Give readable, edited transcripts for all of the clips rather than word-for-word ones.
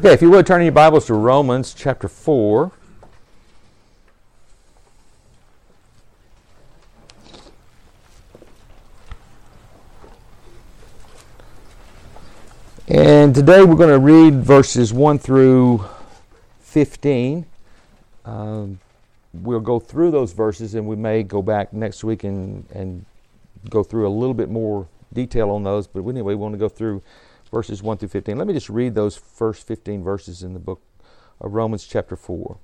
Okay, if you would, turn in your Bibles to Romans chapter 4. And today we're going to read verses 1 through 15. We'll go through those verses, and we may go back next week and go through a little bit more detail on those. But anyway, we want to go through verses 1 through 15. Let me just read those first 15 verses in the book of Romans chapter 4.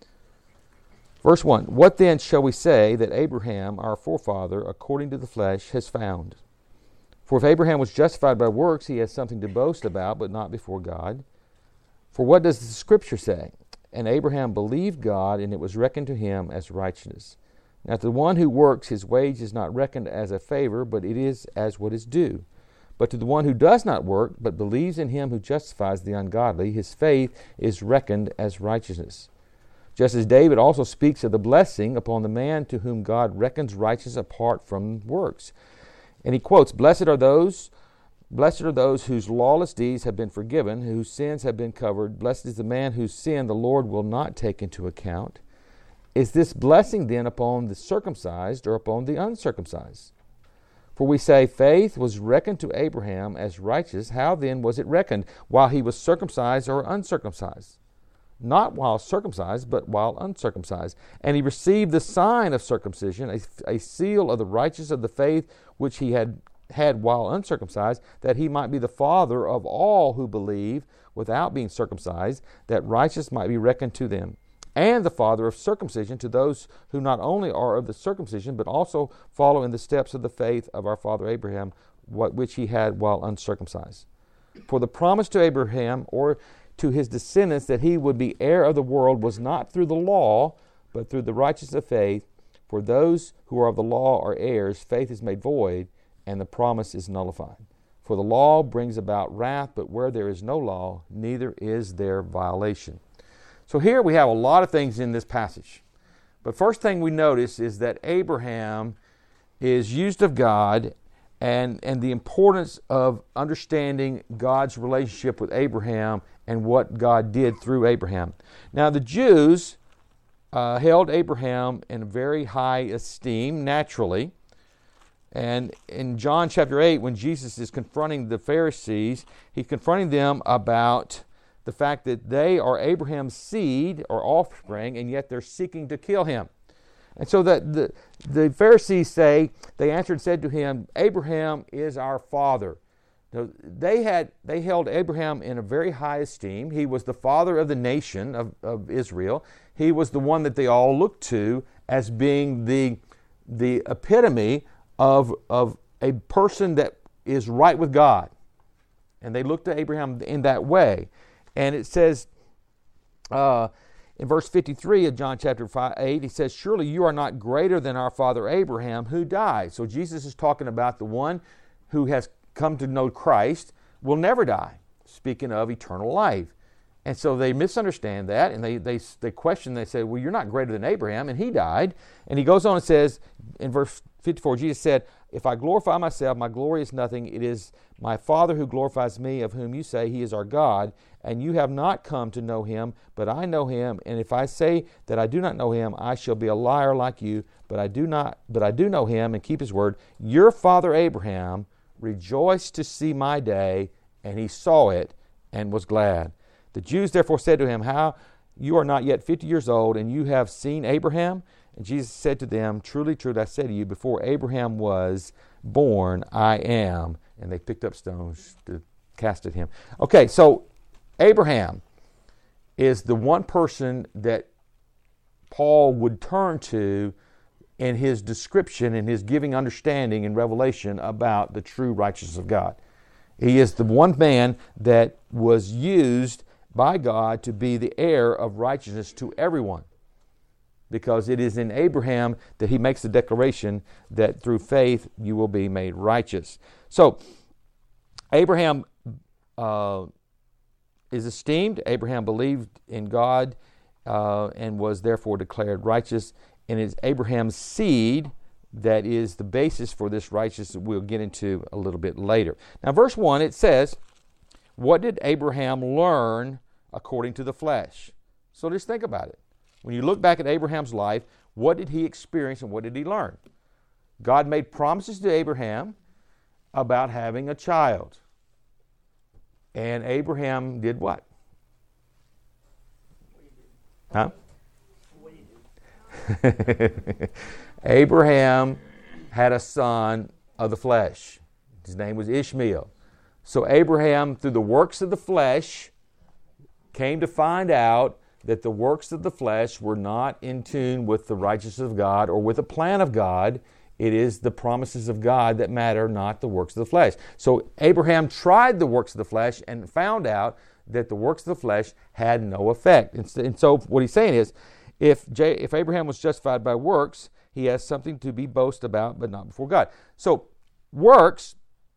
Verse 1, "What then shall we say that Abraham, our forefather, according to the flesh, has found? For if Abraham was justified by works, he has something to boast about, but not before God. For what does the Scripture say? And Abraham believed God, and it was reckoned to him as righteousness. Now to the one who works, his wage is not reckoned as a favor, but it is as what is due. But to the one who does not work, but believes in him who justifies the ungodly, his faith is reckoned as righteousness. Just as David also speaks of the blessing upon the man to whom God reckons righteous apart from works. And he quotes, Blessed are those whose lawless deeds have been forgiven, whose sins have been covered. Blessed is the man whose sin the Lord will not take into account. Is this blessing then upon the circumcised or upon the uncircumcised? For we say faith was reckoned to Abraham as righteous. How then was it reckoned? While he was circumcised or uncircumcised? Not while circumcised, but while uncircumcised. And he received the sign of circumcision, a seal of the righteousness of the faith which he had while uncircumcised, that he might be the father of all who believe without being circumcised, that righteousness might be reckoned to them. And the father of circumcision to those who not only are of the circumcision, but also follow in the steps of the faith of our father Abraham, which he had while uncircumcised. For the promise to Abraham, or to his descendants, that he would be heir of the world, was not through the law, but through the righteousness of faith. For those who are of the law are heirs, faith is made void, and the promise is nullified. For the law brings about wrath, but where there is no law, neither is there violation. So here we have a lot of things in this passage. But first thing we notice is that Abraham is used of God, and the importance of understanding God's relationship with Abraham and what God did through Abraham. Now the Jews held Abraham in very high esteem, naturally. And in John chapter 8, when Jesus is confronting the Pharisees, he's confronting them about the fact that they are Abraham's seed or offspring, and yet they're seeking to kill him. And so that the Pharisees say, they answered and said to him, Abraham is our father. Now, they held Abraham in a very high esteem. He was the father of the nation of Israel. He was the one that they all looked to as being the epitome of a person that is right with God. And they looked to Abraham in that way. And it says in verse 53 of John chapter 8, he says, Surely you are not greater than our father Abraham, who died. So Jesus is talking about the one who has come to know Christ will never die, speaking of eternal life. And so they misunderstand that, and they question, they say, well, you're not greater than Abraham, and he died. And he goes on and says, in verse 54, Jesus said, If I glorify myself, my glory is nothing. It is my Father who glorifies me, of whom you say he is our God. And you have not come to know him, but I know him. And if I say that I do not know him, I shall be a liar like you. But I do know him and keep his word. Your father Abraham rejoiced to see my day, and he saw it and was glad. The Jews therefore said to him, How you are not yet 50 years old, and you have seen Abraham? And Jesus said to them, Truly, truly, I say to you, before Abraham was born, I am. And they picked up stones to cast at him. Okay, so Abraham is the one person that Paul would turn to in his description, in his giving understanding and revelation about the true righteousness of God. He is the one man that was used by God to be the heir of righteousness to everyone, because it is in Abraham that he makes the declaration that through faith you will be made righteous. So Abraham is esteemed. Abraham believed in God and was therefore declared righteous. And it's Abraham's seed that is the basis for this righteousness that we'll get into a little bit later. Now, verse 1, it says, What did Abraham learn according to the flesh. So just think about it. When you look back at Abraham's life, what did he experience and what did he learn? God made promises to Abraham about having a child. And Abraham did what? Huh? Abraham had a son of the flesh. His name was Ishmael. So Abraham, through the works of the flesh, came to find out that the works of the flesh were not in tune with the righteousness of God or with the plan of God. It is the promises of God that matter, not the works of the flesh. So Abraham tried the works of the flesh and found out that the works of the flesh had no effect. And so what he's saying is, if Abraham was justified by works, he has something to be boasted about, but not before God. So works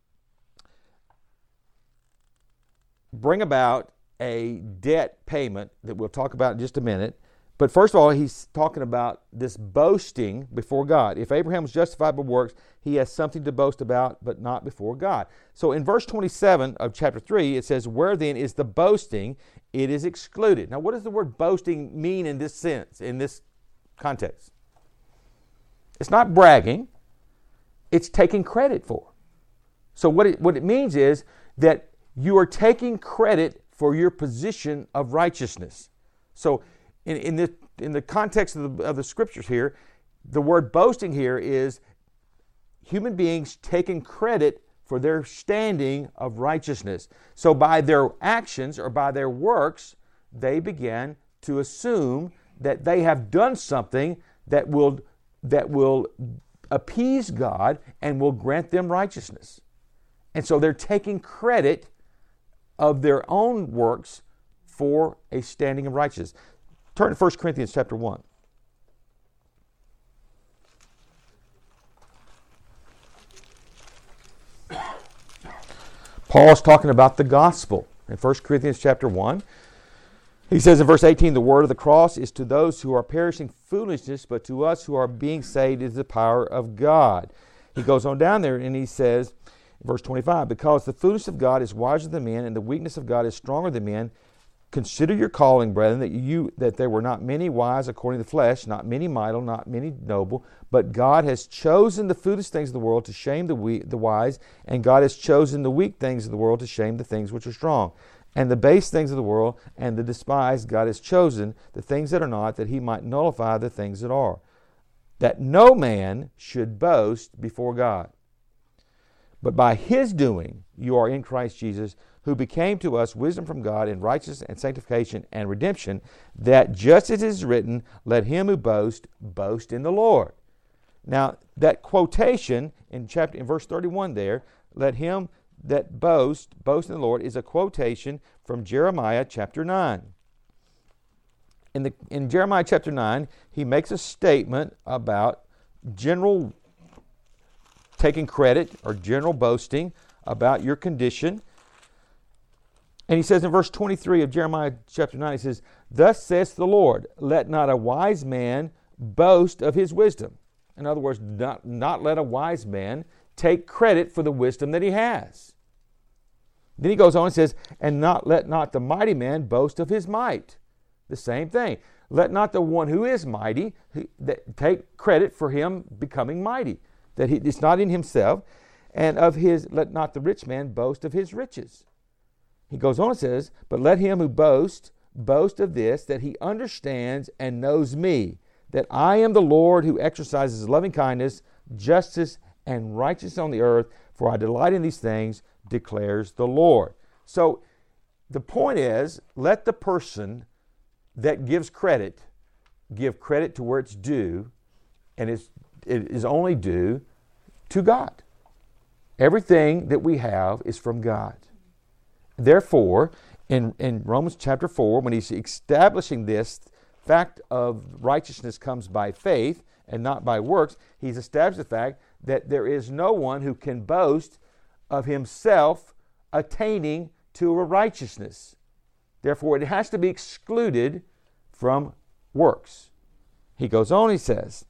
bring about a debt payment that we'll talk about in just a minute. But first of all, he's talking about this boasting before God. If Abraham was justified by works, he has something to boast about, but not before God. So in verse 27 of chapter 3, it says, where then is the boasting? It is excluded. Now, what does the word boasting mean in this sense, in this context? It's not bragging. It's taking credit for. So what it means is that you are taking credit for your position of righteousness. So in the context of the scriptures here, the word boasting here is human beings taking credit for their standing of righteousness. So by their actions or by their works, they begin to assume that they have done something that will appease God and will grant them righteousness. And so they're taking credit of their own works for a standing of righteousness. Turn to 1 Corinthians chapter 1. Paul's talking about the gospel in 1 Corinthians chapter 1. He says in verse 18, the word of the cross is to those who are perishing foolishness, but to us who are being saved is the power of God. He goes on down there and he says, in verse 25, because the foolishness of God is wiser than men, and the weakness of God is stronger than men. Consider your calling, brethren, that there were not many wise according to the flesh, not many mighty, not many noble, but God has chosen the foolish things of the world to shame the wise, and God has chosen the weak things of the world to shame the things which are strong. And the base things of the world and the despised God has chosen, the things that are not, that he might nullify the things that are, that no man should boast before God. But by his doing you are in Christ Jesus, who became to us wisdom from God and righteousness and sanctification and redemption, that just as it is written, let him who boasts, boast in the Lord. Now, that quotation in verse 31 there, let him that boast in the Lord, is a quotation from Jeremiah chapter 9. In Jeremiah chapter 9, he makes a statement about general taking credit or general boasting about your condition. And he says in verse 23 of Jeremiah chapter 9, he says, thus saith the Lord, let not a wise man boast of his wisdom. In other words, not let a wise man take credit for the wisdom that he has. Then he goes on and says, and let not the mighty man boast of his might. The same thing. Let not the one who is mighty take credit for him becoming mighty. That it's not in himself. And let not the rich man boast of his riches. He goes on and says, but let him who boast of this, that he understands and knows me, that I am the Lord who exercises loving kindness, justice, and righteousness on the earth, for I delight in these things, declares the Lord. So the point is, let the person that gives credit give credit to where it's due, and it is only due to God. Everything that we have is from God. Therefore, in Romans chapter 4, when he's establishing this fact of righteousness comes by faith and not by works, he's established the fact that there is no one who can boast of himself attaining to a righteousness. Therefore, it has to be excluded from works. He goes on, he says,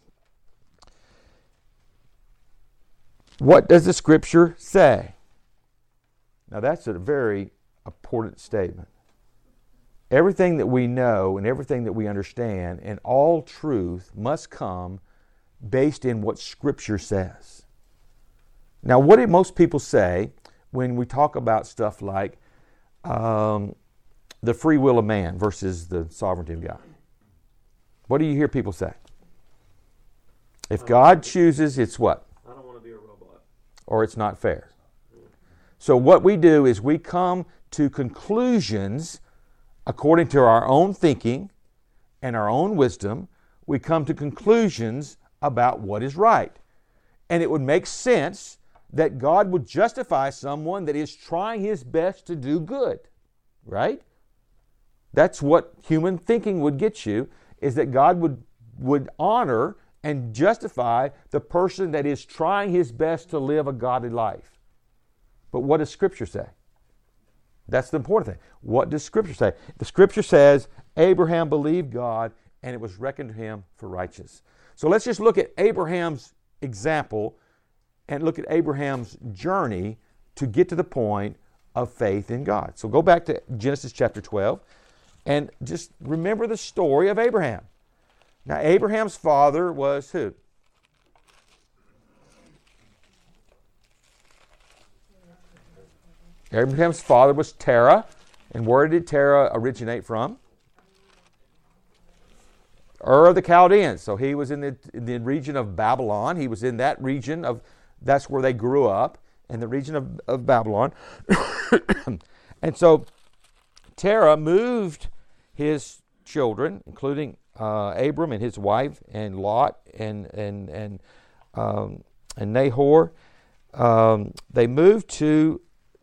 what does the Scripture say? Now, that's a very important statement. everything that we know and everything that we understand and all truth must come based in what Scripture says. Now, what do most people say when we talk about stuff like the free will of man versus the sovereignty of God? What do you hear people say? If God chooses, it's what? I don't want to be a robot. Or it's not fair. So what we do is we come to conclusions according to our own thinking and our own wisdom. We come to conclusions about what is right. And it would make sense that God would justify someone that is trying his best to do good, right? That's what human thinking would get you, is that God would honor and justify the person that is trying his best to live a godly life. But what does Scripture say? That's the important thing. What does Scripture say? The Scripture says Abraham believed God and it was reckoned to him for righteous. So let's just look at Abraham's example and look at Abraham's journey to get to the point of faith in God. So go back to Genesis chapter 12 and just remember the story of Abraham. Now, Abraham's father was who? Abraham's father was Terah. And where did Terah originate from? Ur of the Chaldeans. So he was in the region of Babylon. He was in that region that's where they grew up, in the region of Babylon. And so Terah moved his children, including Abram and his wife, and Lot and Nahor. They moved to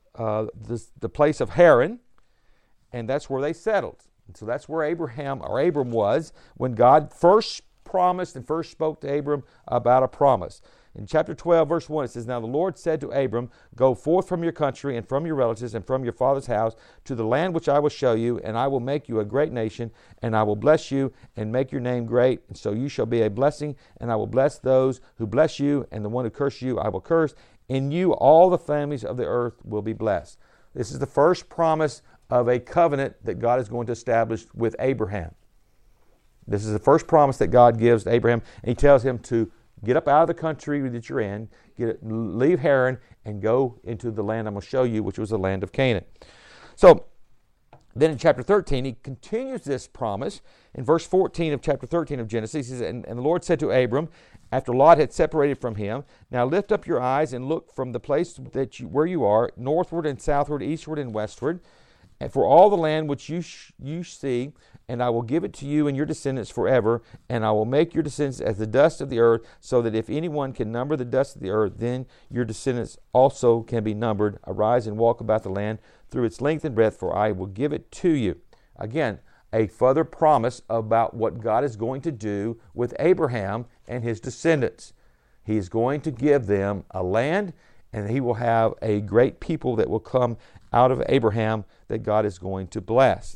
the place of Haran, and that's where they settled. And so that's where Abram was when God first promised and first spoke to Abram about a promise. In chapter 12, verse 1, it says, "Now the Lord said to Abram, Go forth from your country and from your relatives and from your father's house to the land which I will show you, and I will make you a great nation, and I will bless you and make your name great, and so you shall be a blessing, and I will bless those who bless you, and the one who curses you I will curse. In you all the families of the earth will be blessed." This is the first promise of a covenant that God is going to establish with Abraham. This is the first promise that God gives to Abraham, and he tells him to get up out of the country that you're in, leave Haran, and go into the land I'm going to show you, which was the land of Canaan. So then in chapter 13, he continues this promise. In verse 14 of chapter 13 of Genesis, he says, and the Lord said to Abram, after Lot had separated from him, "Now lift up your eyes and look from the place where you are, northward and southward, eastward and westward, and for all the land which you see, and I will give it to you and your descendants forever, and I will make your descendants as the dust of the earth, so that if anyone can number the dust of the earth, then your descendants also can be numbered. Arise and walk about the land through its length and breadth, for I will give it to you." Again, a further promise about what God is going to do with Abraham and his descendants. He is going to give them a land, and he will have a great people that will come out of Abraham that God is going to bless.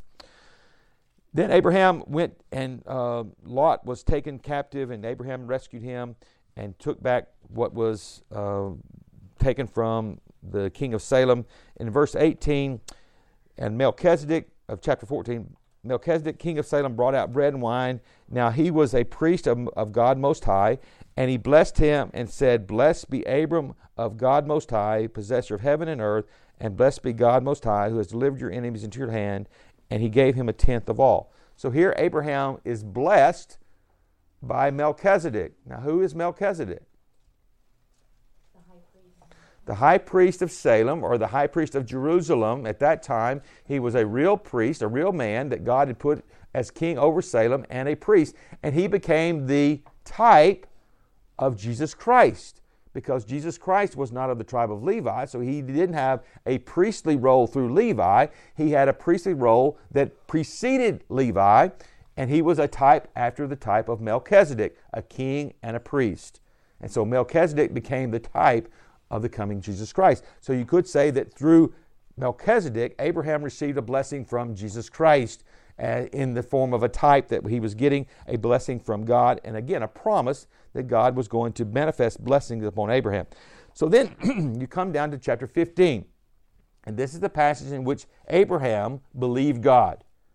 Then Abraham went, and Lot was taken captive, and Abraham rescued him and took back what was taken from the king of Salem. In verse 18, and Melchizedek of chapter 14, Melchizedek, king of Salem, brought out bread and wine. Now he was a priest of God Most High, and he blessed him and said, "Blessed be Abram of God Most High, possessor of heaven and earth, and blessed be God Most High, who has delivered your enemies into your hand." And he gave him a tenth of all. So here Abraham is blessed by Melchizedek. Now who is Melchizedek? The high priest of Salem, or the high priest of Jerusalem. At that time, he was a real priest, a real man that God had put as king over Salem, and a priest. And he became the type of Jesus Christ, because Jesus Christ was not of the tribe of Levi, so he didn't have a priestly role through Levi. He had a priestly role that preceded Levi, and he was a type after the type of Melchizedek, a king and a priest. And so Melchizedek became the type of the coming Jesus Christ. So you could say that through Melchizedek, Abraham received a blessing from Jesus Christ in the form of a type that he was getting a blessing from God, and again, a promise that God was going to manifest blessings upon Abraham. So then you come down to chapter 15, and this is the passage in which Abraham believed God.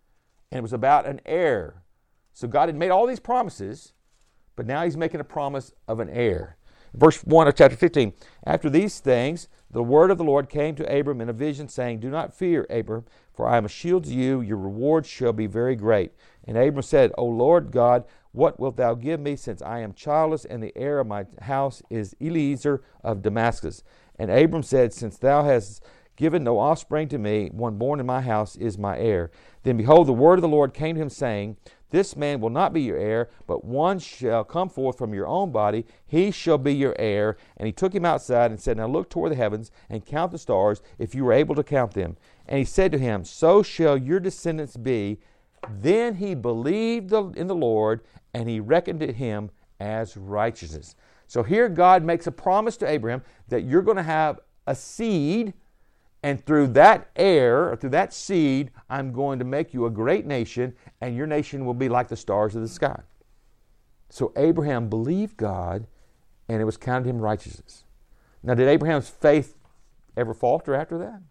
And it was about an heir. So God had made all these promises, but now he's making a promise of an heir. Verse 1 of chapter 15. After these things, the word of the Lord came to Abram in a vision, saying, Do not fear, Abram, for I am a shield to you. Your reward shall be very great. And Abram said, O Lord God, what wilt thou give me, since I am childless, and the heir of my house is Eliezer of Damascus? And Abram said, Since thou hast given no offspring to me, one born in my house is my heir. Then behold, the word of the Lord came to him, saying, This man will not be your heir, but one shall come forth from your own body. He shall be your heir. And he took him outside and said, Now look toward the heavens and count the stars, if you are able to count them. And he said to him, So shall your descendants be. Then he believed in the Lord, and he reckoned it him as righteousness. So here God makes a promise to Abraham that you're going to have a seed, and through that heir, or through that seed, I'm going to make you a great nation, and your nation will be like the stars of the sky. So Abraham believed God, and it was counted him righteousness. Now, did Abraham's faith ever falter after that?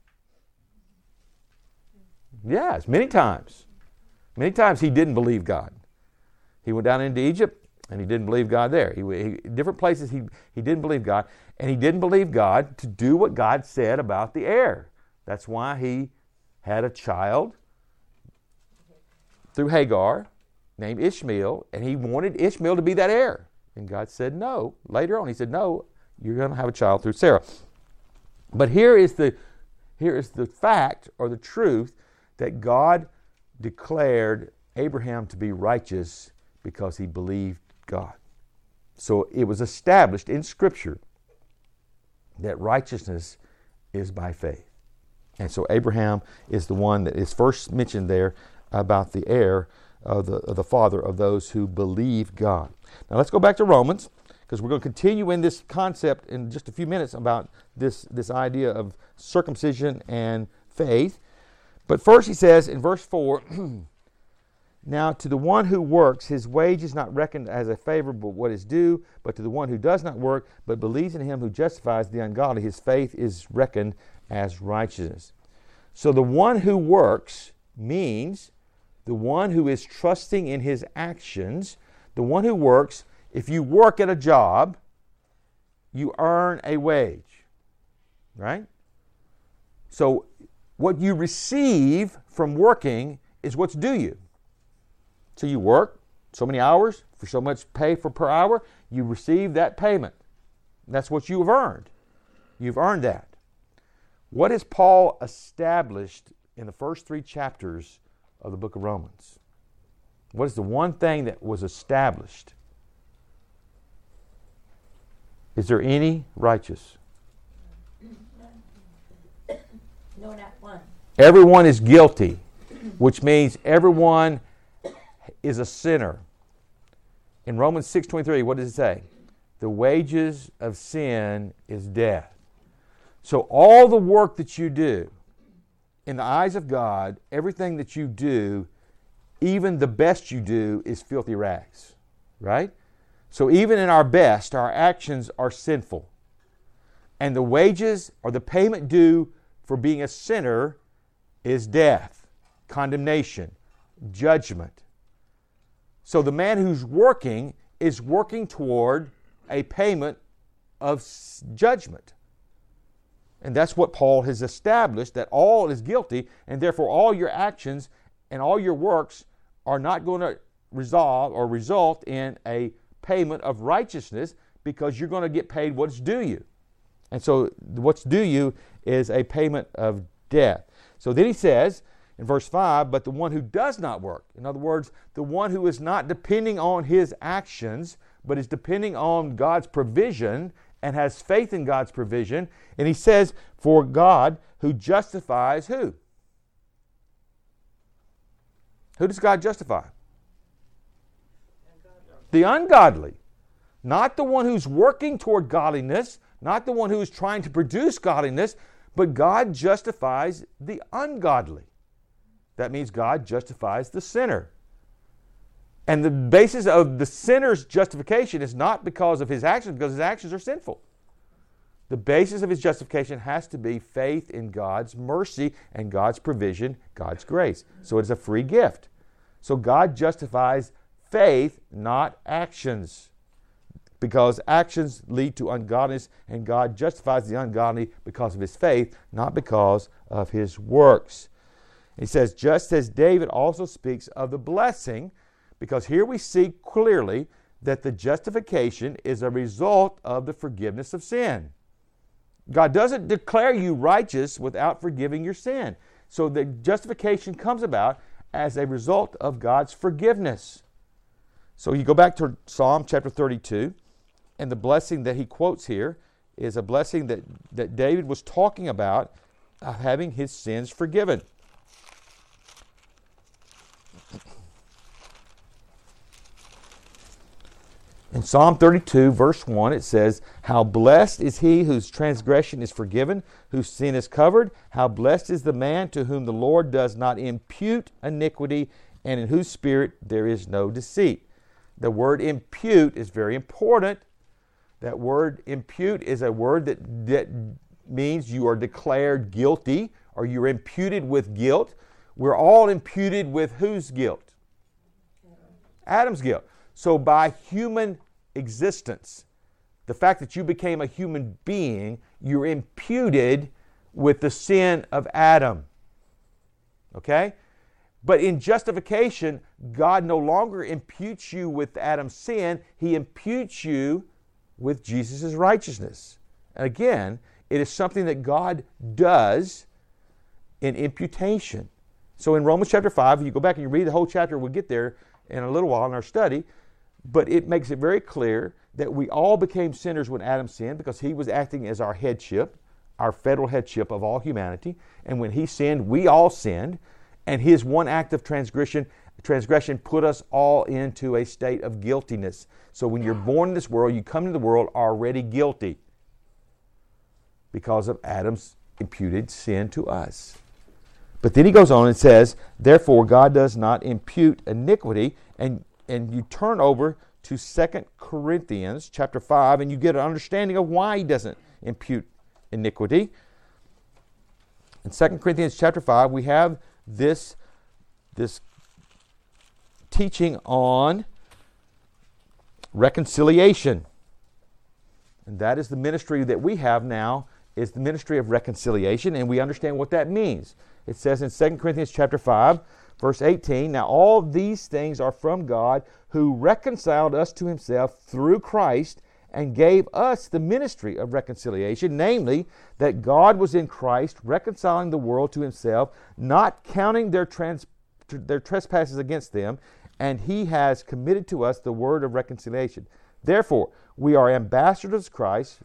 Yes, many times. Many times he didn't believe God. He went down into Egypt, and he didn't believe God there. Different places he didn't believe God, and he didn't believe God to do what God said about the heir. That's why he had a child through Hagar named Ishmael, and he wanted Ishmael to be that heir. And God said no. Later on, he said, no, you're going to have a child through Sarah. But here is the fact, or the truth, that God declared Abraham to be righteous because he believed God. So it was established in Scripture that righteousness is by faith. And so Abraham is the one that is first mentioned there about the heir of the father of those who believe God. Now let's go back to Romans, because we're going to continue in this concept in just a few minutes about this idea of circumcision and faith. But first he says in verse 4, Now to the one who works, his wage is not reckoned as a favor, but what is due. But to the one who does not work, but believes in him who justifies the ungodly, his faith is reckoned as righteousness. So the one who works means the one who is trusting in his actions. The one who works, if you work at a job, you earn a wage, right? So what you receive from working is what's due you. So you work so many hours for so much pay per hour, you receive that payment. That's what you have earned. You've earned that. What has Paul established in the first 3 chapters of the book of Romans? What is the one thing that was established? Is there any righteous? No, not one. Everyone is guilty, which means everyone is a sinner. In Romans 6:23, what does it say? The wages of sin is death. So all the work that you do, in the eyes of God, everything that you do, even the best you do, is filthy rags, right? So even in our best, our actions are sinful. And the wages, or the payment due for being a sinner, is death, condemnation, judgment. So the man who's working is working toward a payment of judgment. And that's what Paul has established, that all is guilty, and therefore all your actions and all your works are not going to resolve or result in a payment of righteousness, because you're going to get paid what's due you. And so what's due you is a payment of death. So then he says in verse 5, but the one who does not work, in other words, the one who is not depending on his actions, but is depending on God's provision and has faith in God's provision. And he says, for God who justifies who? Who does God justify? The ungodly. Not the one who's working toward godliness, not the one who is trying to produce godliness, but God justifies the ungodly. That means God justifies the sinner. And the basis of the sinner's justification is not because of his actions, because his actions are sinful. The basis of his justification has to be faith in God's mercy and God's provision, God's grace. So it's a free gift. So God justifies faith, not actions. Because actions lead to ungodliness, and God justifies the ungodly because of his faith, not because of his works. He says, just as David also speaks of the blessing, because here we see clearly that the justification is a result of the forgiveness of sin. God doesn't declare you righteous without forgiving your sin. So the justification comes about as a result of God's forgiveness. So you go back to Psalm chapter 32, and the blessing that he quotes here is a blessing that David was talking about, having his sins forgiven. In Psalm 32, verse 1, it says, how blessed is he whose transgression is forgiven, whose sin is covered. How blessed is the man to whom the Lord does not impute iniquity, and in whose spirit there is no deceit. The word impute is very important. That word impute is a word that means you are declared guilty, or you're imputed with guilt. We're all imputed with whose guilt? Adam's guilt. So by human existence, the fact that you became a human being, you're imputed with the sin of Adam. Okay? But in justification, God no longer imputes you with Adam's sin. He imputes you with Jesus' righteousness. And again, it is something that God does in imputation. So in Romans chapter 5, if you go back and you read the whole chapter, we'll get there in a little while in our study, but it makes it very clear that we all became sinners when Adam sinned, because he was acting as our headship, our federal headship of all humanity. And when he sinned, we all sinned. And his one act of transgression put us all into a state of guiltiness. So when you're born in this world, you come into the world already guilty because of Adam's imputed sin to us. But then he goes on and says, therefore God does not impute iniquity. And you turn over to 2 Corinthians chapter 5, and you get an understanding of why he doesn't impute iniquity. In 2 Corinthians chapter 5, we have this teaching on reconciliation. And that is the ministry that we have now, is the ministry of reconciliation, and we understand what that means. It says in 2 Corinthians chapter 5, verse 18, now all these things are from God, who reconciled us to himself through Christ and gave us the ministry of reconciliation, namely, that God was in Christ reconciling the world to himself, not counting their trespasses against them, and he has committed to us the word of reconciliation. Therefore, we are ambassadors for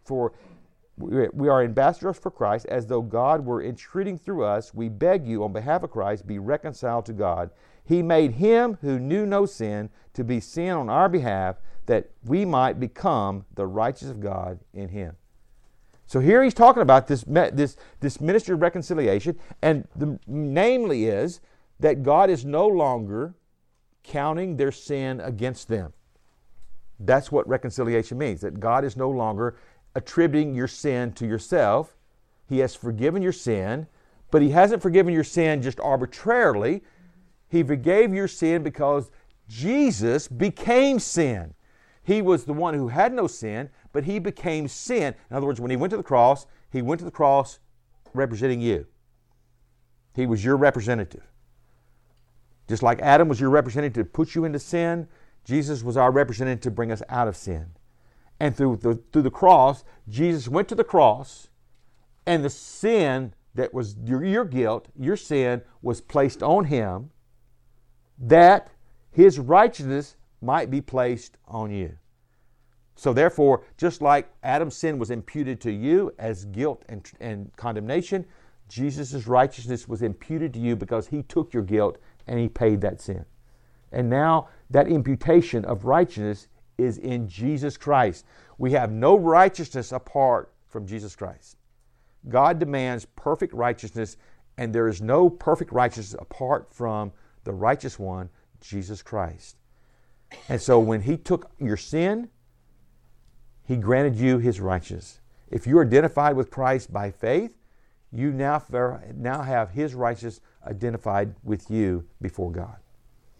Christ, as though God were entreating through us. We beg you, on behalf of Christ, be reconciled to God. He made him who knew no sin to be sin on our behalf, that we might become the righteousness of God in him. So here he's talking about this ministry of reconciliation, and namely is that God is no longer counting their sin against them. That's what reconciliation means, that God is no longer attributing your sin to yourself. He has forgiven your sin, but he hasn't forgiven your sin just arbitrarily. He forgave your sin because Jesus became sin. He was the one who had no sin, but he became sin. In other words, when he went to the cross representing you. He was your representative. Just like Adam was your representative to put you into sin, Jesus was our representative to bring us out of sin. And through the cross, Jesus went to the cross, and the sin that was your guilt, your sin, was placed on him, that his righteousness might be placed on you. So therefore, just like Adam's sin was imputed to you as guilt and condemnation, Jesus' righteousness was imputed to you because he took your guilt and he paid that sin. And now that imputation of righteousness is in Jesus Christ. We have no righteousness apart from Jesus Christ. God demands perfect righteousness, and there is no perfect righteousness apart from the righteous one, Jesus Christ. And so when he took your sin, he granted you his righteousness. If you're identified with Christ by faith, you now have his righteousness identified with you before God.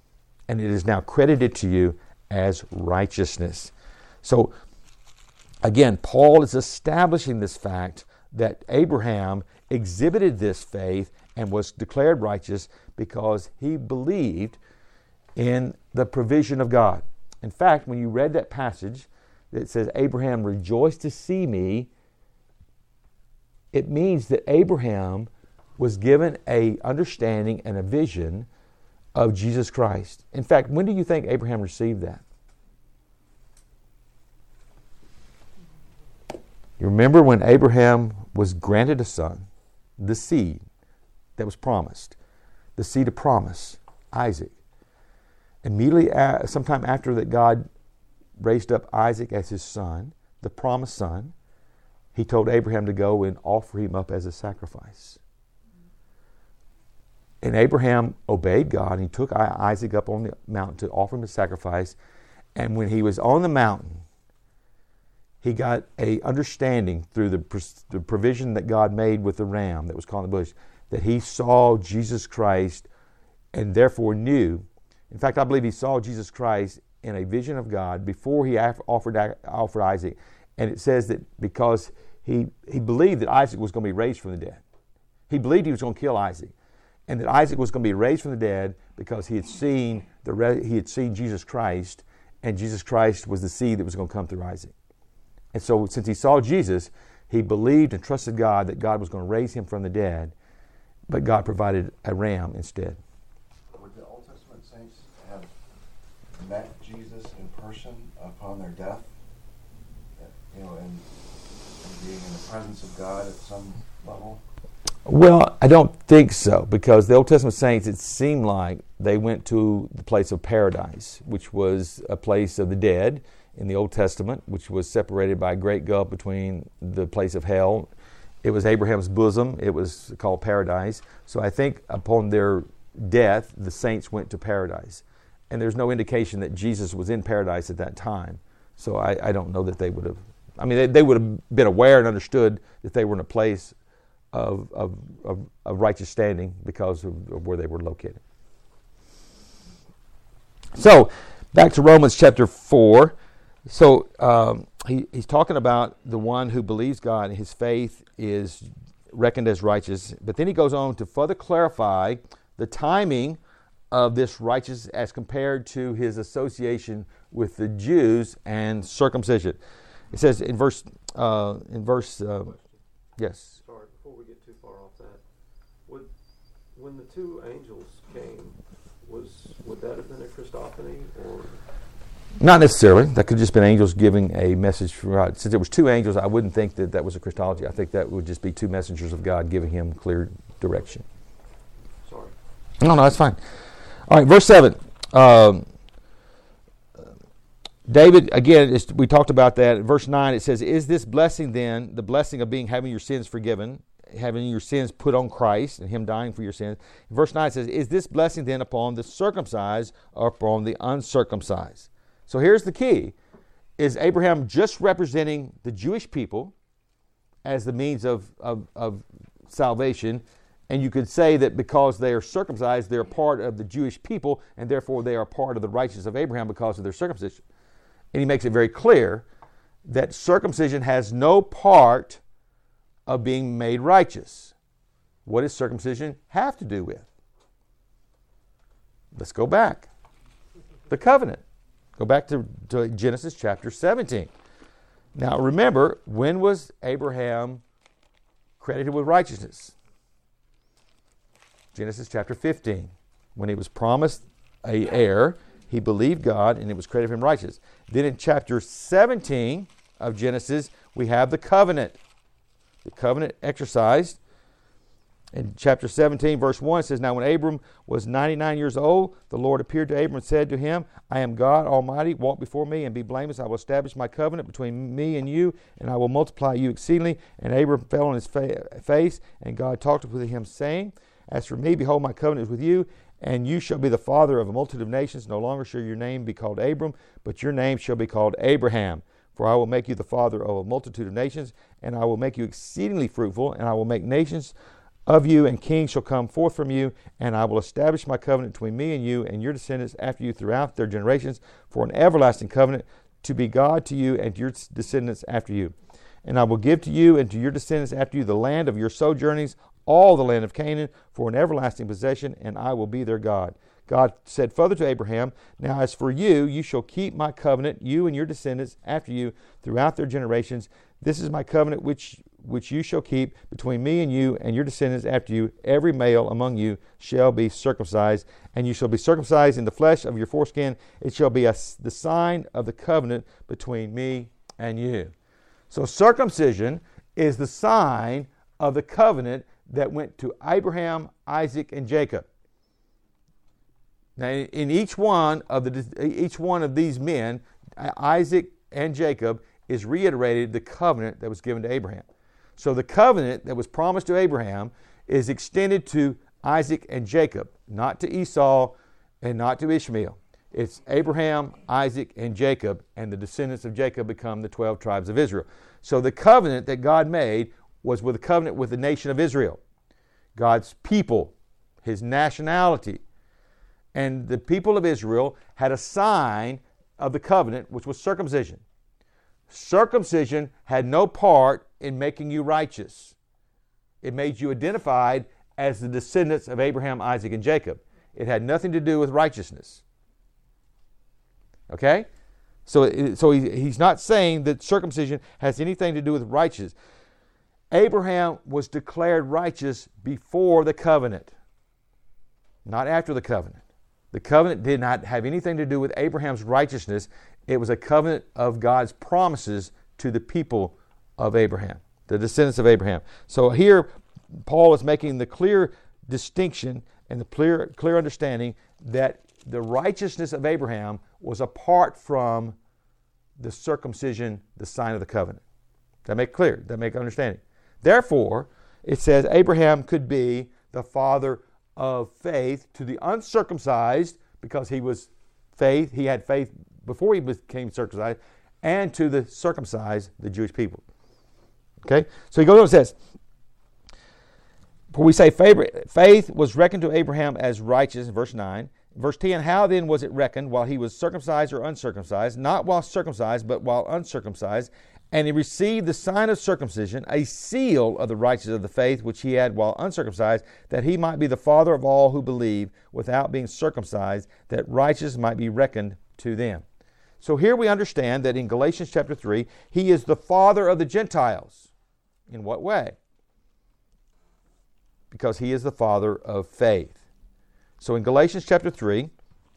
and it is now credited to you as righteousness. So, again, Paul is establishing this fact that Abraham exhibited this faith and was declared righteous because he believed in the provision of God. In fact, when you read that passage that says, Abraham rejoiced to see me, it means that Abraham was given a understanding and a vision of Jesus Christ. In fact, when do you think Abraham received that? You remember when Abraham was granted a son, the seed that was promised, the seed of promise, Isaac. Immediately, sometime after that, God raised up Isaac as his son, the promised son. He told Abraham to go and offer him up as a sacrifice. And Abraham obeyed God, and he took Isaac up on the mountain to offer him a sacrifice. And when he was on the mountain, he got a understanding through the provision that God made with the ram that was caught in the bush, that he saw Jesus Christ and therefore knew. In fact, I believe he saw Jesus Christ in a vision of God before he offered Isaac. And it says that because he believed that Isaac was going to be raised from the dead. He believed he was going to kill Isaac. And that Isaac was going to be raised from the dead because he had seen Jesus Christ, and Jesus Christ was the seed that was going to come through Isaac. And so since he saw Jesus, he believed and trusted God that God was going to raise him from the dead, but God provided a ram instead. Would the Old Testament saints have met Jesus in person upon their death? And being in the presence of God at some level? Well, I don't think so, because the Old Testament saints, it seemed like they went to the place of paradise, which was a place of the dead in the Old Testament, which was separated by a great gulf between the place of hell. It was Abraham's bosom. It was called paradise. So I think upon their death, the saints went to paradise. And there's no indication that Jesus was in paradise at that time. So I don't know that they would have, they would have been aware and understood that they were in a place of righteous standing because of where they were located. So, back to Romans chapter 4. So, he's talking about the one who believes God and his faith is reckoned as righteous. But then he goes on to further clarify the timing of this righteousness as compared to his association with the Jews and circumcision. It says in verse, yes. Sorry, before we get too far off that, when the two angels came, would that have been a Christophany or? Not necessarily. That could have just been angels giving a message from God. Since there was two angels, I wouldn't think that was a Christology. I think that would just be two messengers of God giving him clear direction. Sorry. No, that's fine. All right, verse 7. David, again, we talked about that. Verse 9, it says, is this blessing then, the blessing of having your sins forgiven, having your sins put on Christ, and him dying for your sins? Verse 9 says, is this blessing then upon the circumcised or upon the uncircumcised? So here's the key. Is Abraham just representing the Jewish people as the means of salvation? And you could say that because they are circumcised, they're part of the Jewish people, and therefore they are part of the righteousness of Abraham because of their circumcision. And he makes it very clear that circumcision has no part of being made righteous. What does circumcision have to do with? Let's go back. The covenant. Go back to Genesis chapter 17. Now remember, when was Abraham credited with righteousness? Genesis chapter 15. When he was promised an heir, he believed God and it was credited him righteous. Then in chapter 17 of Genesis, we have the covenant. The covenant exercised. In chapter 17, verse 1, it says, now when Abram was 99 years old, the Lord appeared to Abram and said to him, I am God Almighty, walk before me and be blameless. I will establish my covenant between me and you, and I will multiply you exceedingly. And Abram fell on his face, and God talked with him, saying, as for me, behold, my covenant is with you, and you shall be the father of a multitude of nations. No longer shall your name be called Abram, but your name shall be called Abraham. For I will make you the father of a multitude of nations, and I will make you exceedingly fruitful, and I will make nations of you, and kings shall come forth from you, and I will establish my covenant between me and you and your descendants after you throughout their generations for an everlasting covenant, to be God to you and to your descendants after you. And I will give to you and to your descendants after you the land of your sojournings, all the land of Canaan, for an everlasting possession, and I will be their God. God said further to Abraham, now as for you, you shall keep my covenant, you and your descendants after you throughout their generations. This is my covenant which you shall keep between me and you and your descendants after you. Every male among you shall be circumcised, and you shall be circumcised in the flesh of your foreskin. It shall be the sign of the covenant between me and you. So circumcision is the sign of the covenant that went to Abraham, Isaac, and Jacob. Now, in each one of these men, Isaac and Jacob, is reiterated the covenant that was given to Abraham. So the covenant that was promised to Abraham is extended to Isaac and Jacob, not to Esau and not to Ishmael. It's Abraham, Isaac, and Jacob, and the descendants of Jacob become the 12 tribes of Israel. So the covenant that God made was with a covenant with the nation of Israel, God's people, his nationality. And the people of Israel had a sign of the covenant, which was circumcision. Circumcision had no part in making you righteous. It made you identified as the descendants of Abraham, Isaac, and Jacob. It had nothing to do with righteousness. Okay? So he's not saying that circumcision has anything to do with righteousness. Abraham was declared righteous before the covenant, not after the covenant. The covenant did not have anything to do with Abraham's righteousness. It was a covenant of God's promises to the people of Abraham, the descendants of Abraham. So here, Paul is making the clear distinction and the clear understanding that the righteousness of Abraham was apart from the circumcision, the sign of the covenant. That make clear? That make understanding? Therefore, it says Abraham could be the father of faith to the uncircumcised, because he had faith before he became circumcised, and to the circumcised, the Jewish people. Okay? So he goes on and says, for we say faith was reckoned to Abraham as righteous, in verse 9. Verse 10, how then was it reckoned, while he was circumcised or uncircumcised? Not while circumcised, but while uncircumcised. And he received the sign of circumcision, a seal of the righteousness of the faith which he had while uncircumcised, that he might be the father of all who believe without being circumcised, that righteousness might be reckoned to them. So here we understand that in Galatians chapter 3, he is the father of the Gentiles. In what way? Because he is the father of faith. So in Galatians chapter 3,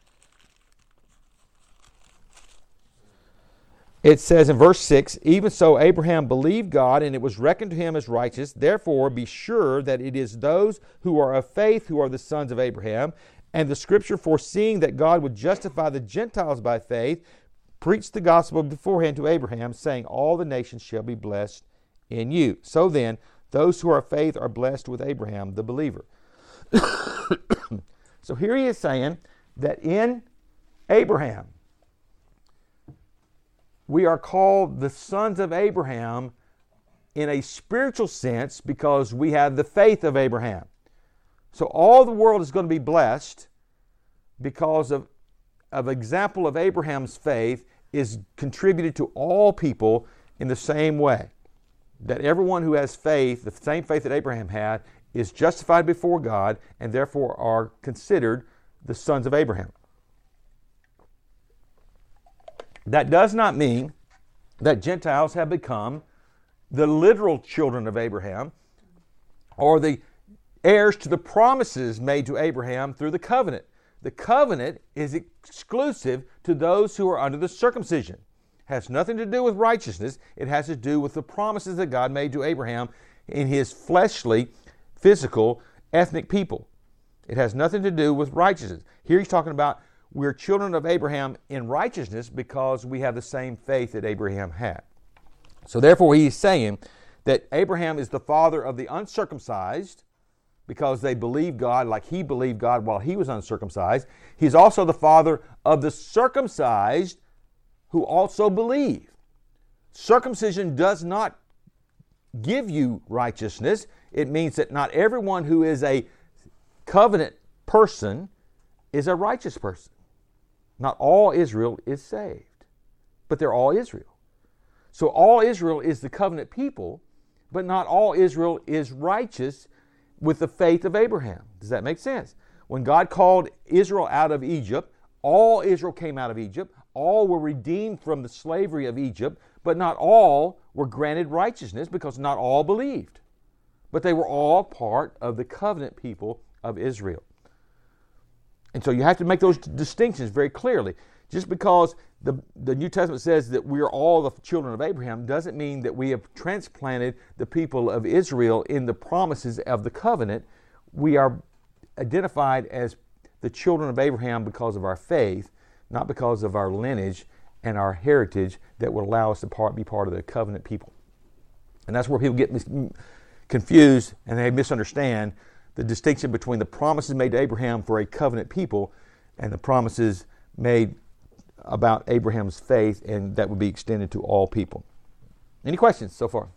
it says in verse 6, even so Abraham believed God, and it was reckoned to him as righteous. Therefore be sure that it is those who are of faith who are the sons of Abraham. And the scripture, foreseeing that God would justify the Gentiles by faith, preached the gospel beforehand to Abraham, saying, all the nations shall be blessed in you. So then, those who are of faith are blessed with Abraham, the believer. So here he is saying that in Abraham, we are called the sons of Abraham in a spiritual sense because we have the faith of Abraham. So all the world is going to be blessed because of example of Abraham's faith is contributed to all people in the same way. That everyone who has faith, the same faith that Abraham had, is justified before God and therefore are considered the sons of Abraham. That does not mean that Gentiles have become the literal children of Abraham or the heirs to the promises made to Abraham through the covenant. The covenant is exclusive to those who are under the circumcision. It has nothing to do with righteousness. It has to do with the promises that God made to Abraham in his fleshly, physical, ethnic people. It has nothing to do with righteousness. Here he's talking about we're children of Abraham in righteousness because we have the same faith that Abraham had. So therefore he's saying that Abraham is the father of the uncircumcised because they believe God like he believed God while he was uncircumcised. He's also the father of the circumcised who also believe. Circumcision does not give you righteousness. It means that not everyone who is a covenant person is a righteous person. Not all Israel is saved, but they're all Israel. So all Israel is the covenant people, but not all Israel is righteous with the faith of Abraham. Does that make sense? When God called Israel out of Egypt, all Israel came out of Egypt. All were redeemed from the slavery of Egypt, but not all were granted righteousness because not all believed. But they were all part of the covenant people of Israel. And so you have to make those distinctions very clearly. Just because the New Testament says that we are all the children of Abraham doesn't mean that we have transplanted the people of Israel in the promises of the covenant. We are identified as the children of Abraham because of our faith, not because of our lineage and our heritage that would allow us to be part of the covenant people. And that's where people get confused and they misunderstand the distinction between the promises made to Abraham for a covenant people and the promises made about Abraham's faith, and that would be extended to all people. Any questions so far?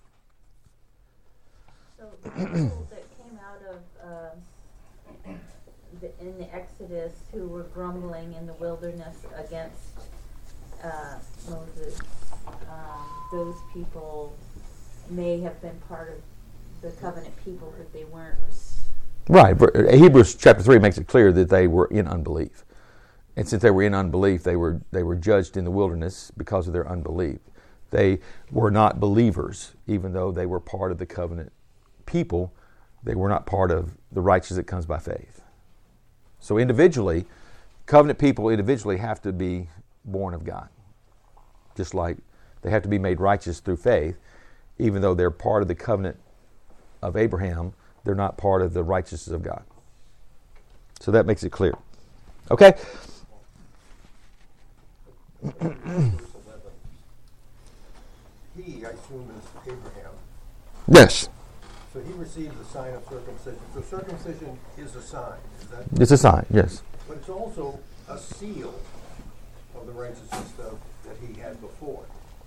So the people that came out of in the Exodus who were grumbling in the wilderness against Moses, those people may have been part of the covenant people, but they weren't. Right. Hebrews chapter 3 makes it clear that they were in unbelief. And since they were in unbelief, they were judged in the wilderness because of their unbelief. They were not believers, even though they were part of the covenant people. They were not part of the righteousness that comes by faith. So individually, covenant people individually have to be born of God. Just like they have to be made righteous through faith, even though they're part of the covenant of Abraham, they're not part of the righteousness of God. So that makes it clear. Okay? He, I assume, is Abraham. Yes. So he received the sign of circumcision. So circumcision is a sign. Is that? It's a sign, yes. But it's also a seal of the righteousness that he had before.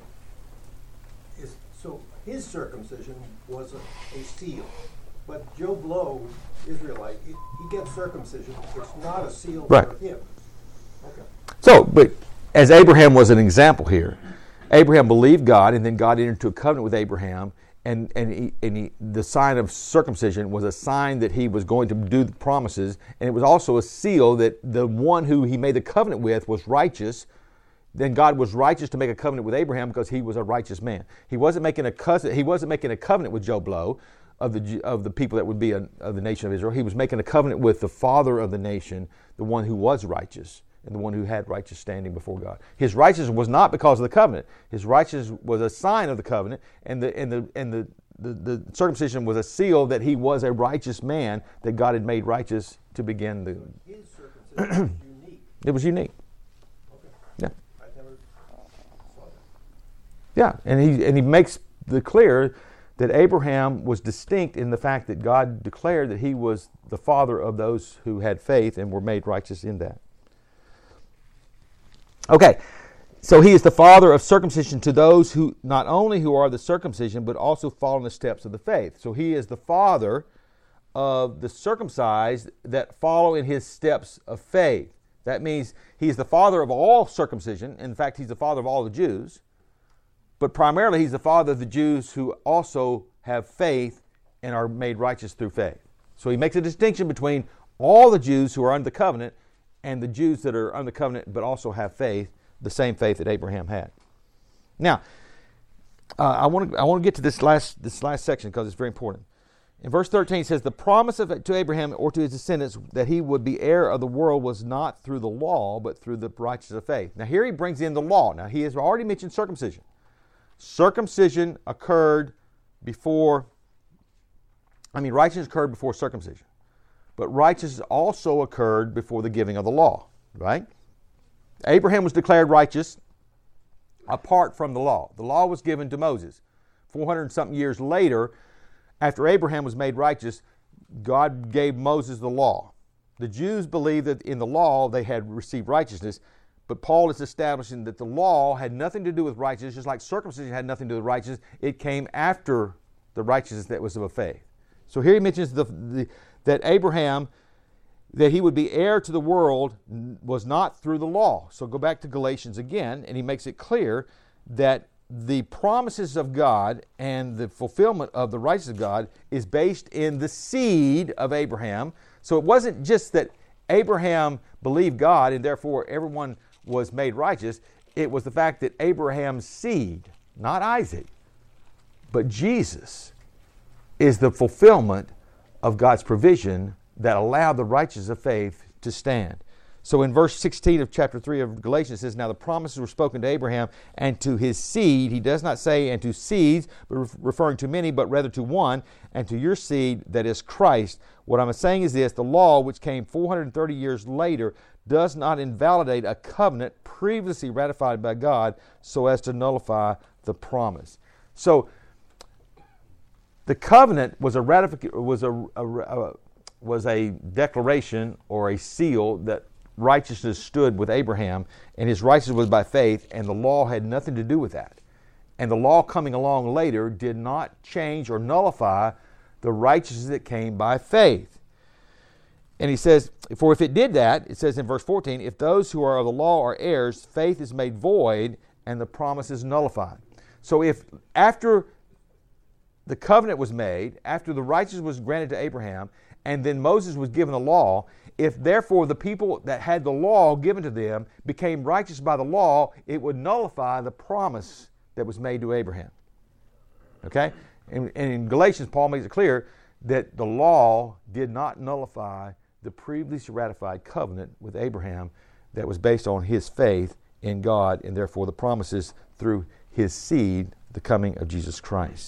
So his circumcision was a seal. But Joe Blow, Israelite, he gets circumcision. It's not a seal Right. for him. Okay. So, but as Abraham was an example here, Abraham believed God, and then God entered into a covenant with Abraham, and the sign of circumcision was a sign that he was going to do the promises, and it was also a seal that the one who he made the covenant with was righteous. Then God was righteous to make a covenant with Abraham because he was a righteous man. He wasn't making a covenant with Joe Blow of the people that would be of the nation of Israel. He was making a covenant with the father of the nation, the one who was righteous and the one who had righteous standing before God. His righteousness was not because of the covenant. His righteousness was a sign of the covenant, and the circumcision was a seal that he was a righteous man that God had made righteous to begin the. His circumcision was unique. It was unique. Okay. Yeah. I never saw that. Yeah, and he makes the clear that Abraham was distinct in the fact that God declared that he was the father of those who had faith and were made righteous in that. Okay, so he is the father of circumcision to those who not only who are the circumcision, but also follow in the steps of the faith. So he is the father of the circumcised that follow in his steps of faith. That means he's the father of all circumcision. In fact, he's the father of all the Jews. But primarily, he's the father of the Jews who also have faith and are made righteous through faith. So he makes a distinction between all the Jews who are under the covenant and the Jews that are under the covenant but also have faith, the same faith that Abraham had. Now, I want to get to this last section because it's very important. In verse 13 it says, the promise to Abraham or to his descendants that he would be heir of the world was not through the law, but through the righteousness of faith. Now here he brings in the law. Now he has already mentioned circumcision. Circumcision occurred before, righteousness occurred before circumcision. But righteousness also occurred before the giving of the law, right? Abraham was declared righteous apart from the law. The law was given to Moses. 400 and something years later, after Abraham was made righteous, God gave Moses the law. The Jews believed that in the law they had received righteousness, but Paul is establishing that the law had nothing to do with righteousness, just like circumcision had nothing to do with righteousness. It came after the righteousness that was of faith. So here he mentions that Abraham, that he would be heir to the world, was not through the law. So go back to Galatians again, and he makes it clear that the promises of God and the fulfillment of the righteousness of God is based in the seed of Abraham. So it wasn't just that Abraham believed God and therefore everyone was made righteous. It was the fact that Abraham's seed, not Isaac, but Jesus, is the fulfillment of God's provision that allowed the righteousness of faith to stand. So in verse 16 of chapter 3 of Galatians, it says, now the promises were spoken to Abraham and to his seed. He does not say and to seeds, but referring to many, but rather to one, and to your seed, that is Christ. What I'm saying is this: the law, which came 430 years later, does not invalidate a covenant previously ratified by God so as to nullify the promise. So the covenant was a declaration or a seal that righteousness stood with Abraham, and his righteousness was by faith, and the law had nothing to do with that. And the law coming along later did not change or nullify the righteousness that came by faith. And he says, for if it did that, it says in verse 14, if those who are of the law are heirs, faith is made void and the promise is nullified. So if after the covenant was made, after the righteousness was granted to Abraham, and then Moses was given the law, if therefore the people that had the law given to them became righteous by the law, it would nullify the promise that was made to Abraham. Okay? And in Galatians, Paul makes it clear that the law did not nullify the previously ratified covenant with Abraham that was based on his faith in God, and therefore the promises through his seed, the coming of Jesus Christ.